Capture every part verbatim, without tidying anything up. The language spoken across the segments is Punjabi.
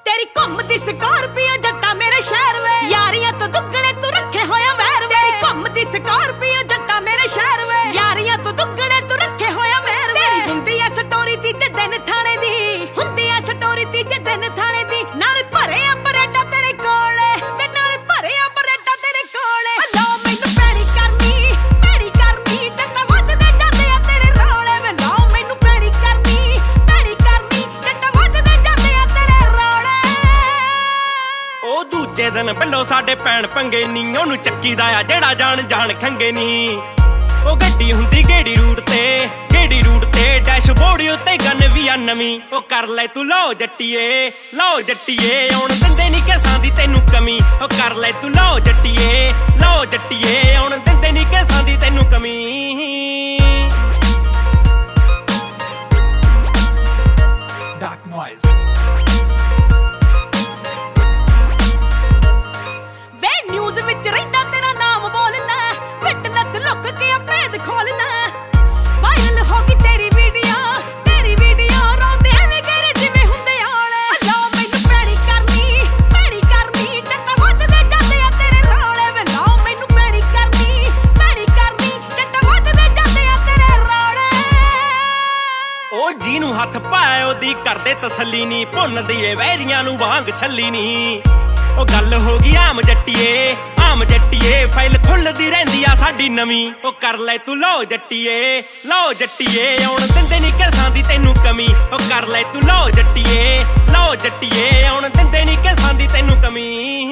तेरी घुमदी स्कॉर्पियो जट्टा मेरे शहर वे यारियां तो दुगने तू रखे होया वैर वे तेरी घुमदी स्कॉर्पियो जट्टा मेरे शहर वे यारियां तो दुगने तू रखे होया वैर वे तेरी हुंदी ऐ स्टोरी तीजे दिन थाने दी हुंदी ऐ स्टोरी तीजे दिन थाने दी नाले भरे आ बरेटा तेरे कोले वे नाले भरे आ बरेटा तेरे कोले लो मैनू पैड़ी करनी पैड़ी करनी जट्टा वधदे जांदे आ तेरे रोले वे लो मैनू पैड़ी करनी पैड़ी करनी जट्टा वधदे जांदे आ तेरे रोले ओ दूजे दिन पहलों साडे भैन पंगे नी ओनू ਚੱਕੀਦਾ ਆ ਜਿਹੜਾ ਜਾਣ ਜਾਣ ਖੰਗੇ ਨੀ ਉਹ ਗੱਡੀ ਹੁੰਦੀ ਗੇੜੀ ਰੂਟ ਤੇ ਗੇੜੀ ਰੂਟ ਤੇ ਡੈਸ਼ਬੋਰਡ ਉੱਤੇ ਗਨ ਵੀ ਆ ਨਵੀਂ ਉਹ ਕਰ ਲੈ ਤੂੰ ਲਓ ਜੱਟੀਏ ਲਓ ਜੱਟੀਏ ਆਉਣ ਦਿੰਦੇ ਨਹੀਂ ਕਿਸਾਂ ਦੀ ਤੈਨੂੰ ਕਮੀ ਉਹ ਕਰ ਲੈ ਤੂੰ ਲਓ ਜੱਟੀਏ ਲਓ ਜੱਟੀਏ ਆਉਣ ਦਿੰਦੇ ਨਹੀਂ ਕਿਸਾਂ ਦੀ ਤੈਨੂੰ ਕਮੀ Dark noise. ਵੇ ਨਿਊਜ਼ ਵਿੱਚ ਰਹਿੰਦਾ ਤੇਰਾ ਨਾਮ ਬੋਲਦਾ ਫਿਟਨੈਸ ਲੁੱਕ ਕੇ ਭੇਦ ਖੋਲਦਾ ਵਾਇਰਲ ਹੋ ਗਈ ਤੇਰੀ ਵੀਡੀਓ ਤੇਰੀ ਵੀਡੀਓ ਰੋਂਦੇ ਐਵੇਂ ਗੇਰੇ ਜਿਵੇਂ ਹੁੰਦੇ ਆਲੇ ਲੋ ਮੈਨੂੰ ਪੈੜੀ ਕਰਨੀ ਪੈੜੀ ਕਰਨੀ ਜੱਟਾ ਵੱਧਦੇ ਜਾਂਦੇ ਆ ਤੇਰੇ ਰੋਲੇ ਵੇ ਲੋ ਮੈਨੂੰ ਪੈੜੀ ਕਰਨੀ ਪੈੜੀ ਕਰਨੀ ਜੱਟਾ ਵੱਧਦੇ ਜਾਂਦੇ ਆ ਤੇਰੇ ਰੋਲੇ ਉਹ ਜਿਹਨੂੰ ਹੱਥ ਪਾਇਆ ਉਹਦੀ ਕਰਦੇ ਤਸੱਲੀ ਨੀ ਭੁੰਨਦੀ ਏ ਵੈਰੀਆਂ ਨੂੰ ਵਾਂਗ ਛੱਲੀ ਨੀ ਉਹ ਗੱਲ ਹੋ ਗਈ ਆਮ ਜੱਟੀਏ ਆਮ ਜੱਟੀਏ ਫਾਈਲ ਖੁੱਲਦੀ ਰਹਿੰਦੀ ਆ ਸਾਡੀ ਨਵੀਂ ਉਹ ਕਰ ਲੈ ਤੂੰ ਲਓ ਜੱਟੀਏ ਲਓ ਜੱਟੀਏ ਆਉਣ ਦਿੰਦੇ ਨਹੀਂ ਕਿਸਾਂ ਦੀ ਤੈਨੂੰ ਕਮੀ ਉਹ ਕਰ ਲੈ ਤੂੰ ਲਓ ਜੱਟੀਏ ਲਓ ਜੱਟੀਏ ਆਉਣ ਦਿੰਦੇ ਨਹੀਂ ਕਿਸਾਂ ਦੀ ਤੈਨੂੰ ਕਮੀ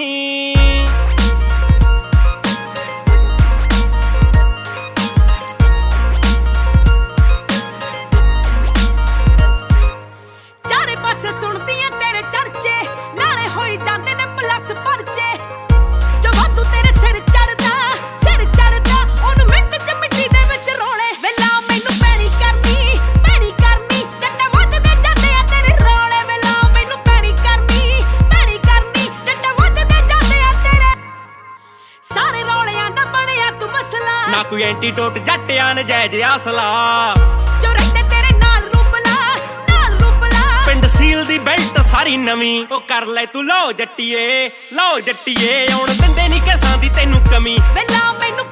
ਚਾਰੇ ਪਾਸੇ ਸੁਣਦੀਆਂ ਤੇਰੇ ਚਰਚੇ ਨਾਲੇ ਹੋਈ ਜਾਂਦੇ ਨੇ ਪਲੱਸ ਪਰਚੇ ਜੋ ਵਾਧੂ ਤੇਰੇ ਸਿਰ ਚੜਦਾ ਸਿਰ ਚੜਦਾ ਉਹਨੂੰ ਮਿੰਟ ਚ ਮਿੱਟੀ ਦੇ ਵਿੱਚ ਰੋਲੇ ਵੇਲਾ ਮੈਨੂੰ ਪੈੜੀ ਕਰਨੀ ਪੈੜੀ ਕਰਨੀ ਜੱਟਾ ਵੱਧਦੇ ਜਾਂਦੇ ਆ ਤੇਰੇ ਰੋਲੇ ਵੇਲਾ ਮੈਨੂੰ ਪੈੜੀ ਕਰਨੀ ਪੈੜੀ ਕਰਨੀ ਜੱਟਾ ਵੱਧਦੇ ਜਾਂਦੇ ਆ ਤੇਰੇ ਸਾਰੇ ਰੋਲਿਆਂ ਦਾ ਬਣਿਆ ਤੂੰ ਮਸਲਾ ਨਾ ਕੋਈ ਐਂਟੀਡੋਟ ਜੱਟਿਆਂ ਨਜਾਇਜ਼ ਆਸਲਾ ਜੋ ਰਹਿੰਦੇ ਤੇਰੇ ਨਾਲ ਰੁਬਲਾ ਨਾਲ ਰੁਬਲਾ ਪਿੰਡ ਸੀਲ ਦੀ ਬੈਲਟ ਸਾਰੀ ਨਵੀਂ ਉਹ ਕਰ ਲੈ ਤੂੰ ਲਓ ਜੱਟੀਏ ਲਓ ਜੱਟੀਏ ਆਉਣ ਦਿੰਦੇ ਨਹੀਂ ਕਿਸਾਂ ਦੀ ਤੈਨੂੰ ਕਮੀ ਵੇਲਾ ਮੈਨੂੰ